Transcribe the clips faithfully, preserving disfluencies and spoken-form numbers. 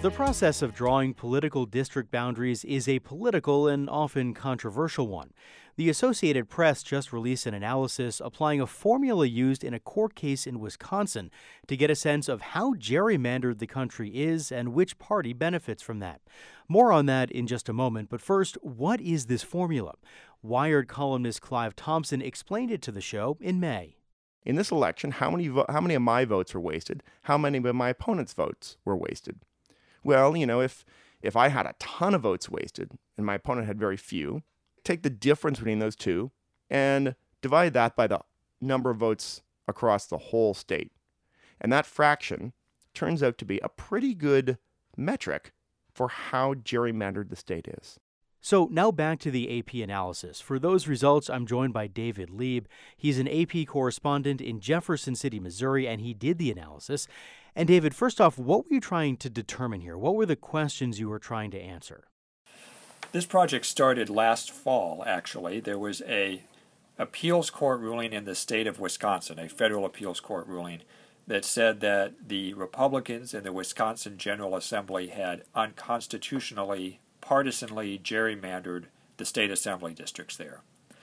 The process of drawing political district boundaries is a political and often controversial one. The Associated Press just released an analysis applying a formula used in a court case in Wisconsin to get a sense of how gerrymandered the country is and which party benefits from that. More on that in just a moment, but first, what is this formula? Wired columnist Clive Thompson explained it to the show in May. In this election, how many vo- how many of my votes were wasted? How many of my opponent's votes were wasted? Well, you know, if if I had a ton of votes wasted and my opponent had very few, take the difference between those two and divide that by the number of votes across the whole state. And that fraction turns out to be a pretty good metric for how gerrymandered the state is. So now back to the A P analysis. For those results, I'm joined by David Lieb. He's an A P correspondent in Jefferson City, Missouri, and he did the analysis. And David, first off, what were you trying to determine here? What were the questions you were trying to answer? This project started last fall, actually. There was a appeals court ruling in the state of Wisconsin, a federal appeals court ruling, that said that the Republicans in the Wisconsin General Assembly had unconstitutionally, partisanly gerrymandered the state assembly districts there.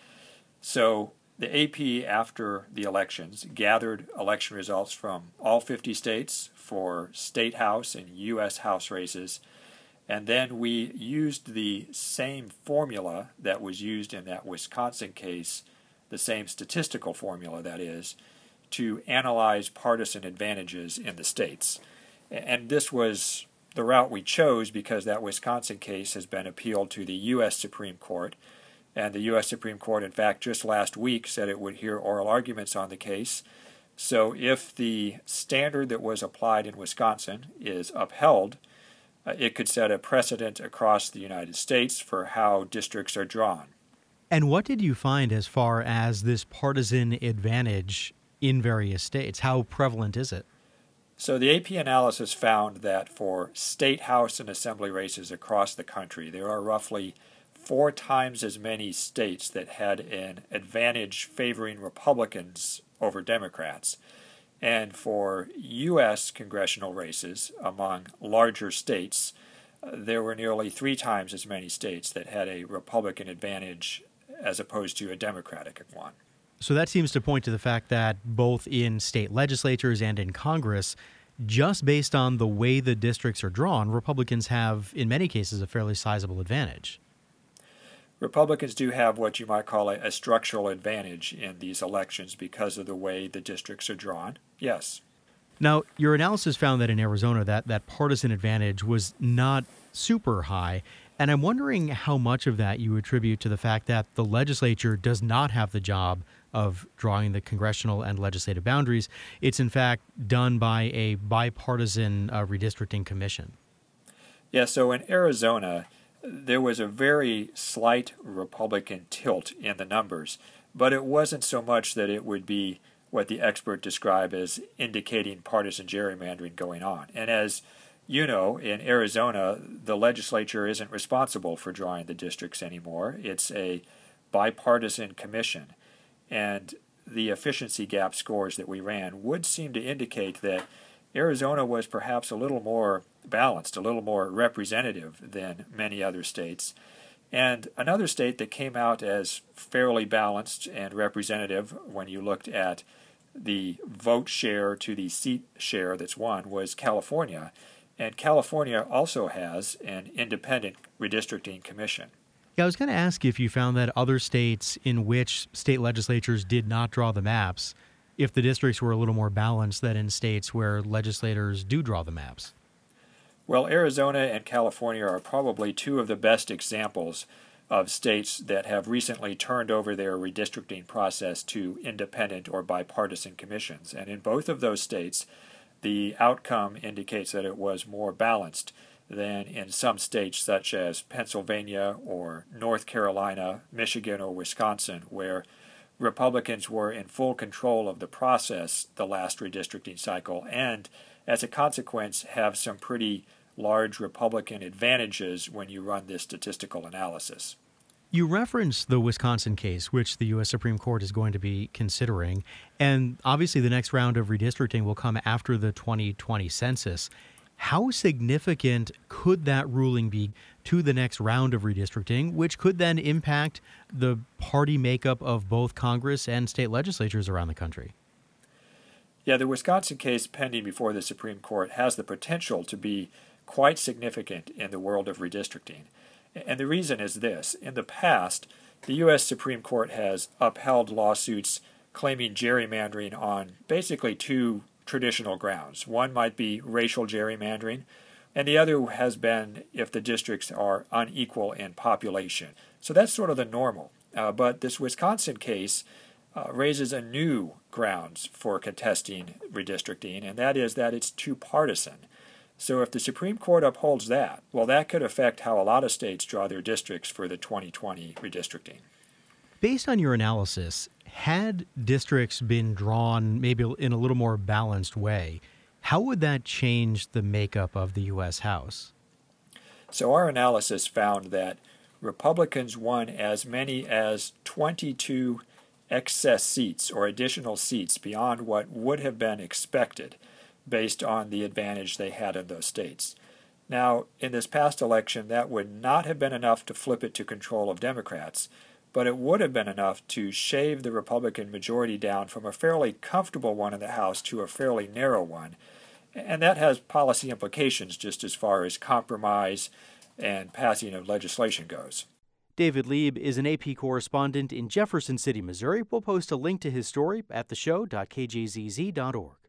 So the A P, after the elections, gathered election results from all fifty states for state house and U S House races, and then we used the same formula that was used in that Wisconsin case, the same statistical formula, that is, to analyze partisan advantages in the states. And this was the route we chose because that Wisconsin case has been appealed to the U S Supreme Court. And the U S Supreme Court, in fact, just last week said it would hear oral arguments on the case. So if the standard that was applied in Wisconsin is upheld, uh, it could set a precedent across the United States for how districts are drawn. And what did you find as far as this partisan advantage in various states? How prevalent is it? So the A P analysis found that for state house and assembly races across the country, there are roughly four times as many states that had an advantage favoring Republicans over Democrats. And for U S congressional races among larger states, uh, there were nearly three times as many states that had a Republican advantage as opposed to a Democratic one. So that seems to point to the fact that both in state legislatures and in Congress, just based on the way the districts are drawn, Republicans have, in many cases, a fairly sizable advantage. Republicans do have what you might call a, a structural advantage in these elections because of the way the districts are drawn. Yes. Now, your analysis found that in Arizona, that, that partisan advantage was not super high. And I'm wondering how much of that you attribute to the fact that the legislature does not have the job of drawing the congressional and legislative boundaries. It's, in fact, done by a bipartisan uh, redistricting commission. Yeah, so in Arizona, there was a very slight Republican tilt in the numbers, but it wasn't so much that it would be what the expert described as indicating partisan gerrymandering going on. And as you know, in Arizona, the legislature isn't responsible for drawing the districts anymore. It's a bipartisan commission. And the efficiency gap scores that we ran would seem to indicate that Arizona was perhaps a little more balanced, a little more representative than many other states. And another state that came out as fairly balanced and representative when you looked at the vote share to the seat share that's won was California. And California also has an independent redistricting commission. Yeah, I was going to ask if you found that other states in which state legislatures did not draw the maps, if the districts were a little more balanced than in states where legislators do draw the maps. Well, Arizona and California are probably two of the best examples of states that have recently turned over their redistricting process to independent or bipartisan commissions. And in both of those states, the outcome indicates that it was more balanced than in some states such as Pennsylvania or North Carolina, Michigan, or Wisconsin, where Republicans were in full control of the process the last redistricting cycle and, as a consequence, have some pretty large Republican advantages when you run this statistical analysis. You referenced the Wisconsin case, which the U S Supreme Court is going to be considering, and obviously the next round of redistricting will come after the twenty twenty census. How significant could that ruling be to the next round of redistricting, which could then impact the party makeup of both Congress and state legislatures around the country? Yeah, the Wisconsin case pending before the Supreme Court has the potential to be quite significant in the world of redistricting. And the reason is this. In the past, the U S Supreme Court has upheld lawsuits claiming gerrymandering on basically two traditional grounds. One might be racial gerrymandering, and the other has been if the districts are unequal in population. So that's sort of the normal. Uh, but this Wisconsin case uh, raises a new grounds for contesting redistricting, and that is that it's too partisan. So if the Supreme Court upholds that, well, that could affect how a lot of states draw their districts for the twenty twenty redistricting. Based on your analysis, had districts been drawn maybe in a little more balanced way, how would that change the makeup of the U S House? So our analysis found that Republicans won as many as twenty-two excess seats or additional seats beyond what would have been expected based on the advantage they had in those states. Now, in this past election, that would not have been enough to flip it to control of Democrats, but it would have been enough to shave the Republican majority down from a fairly comfortable one in the House to a fairly narrow one. And that has policy implications just as far as compromise and passing of legislation goes. David Lieb is an A P correspondent in Jefferson City, Missouri. We'll post a link to his story at the show dot k j z z dot org.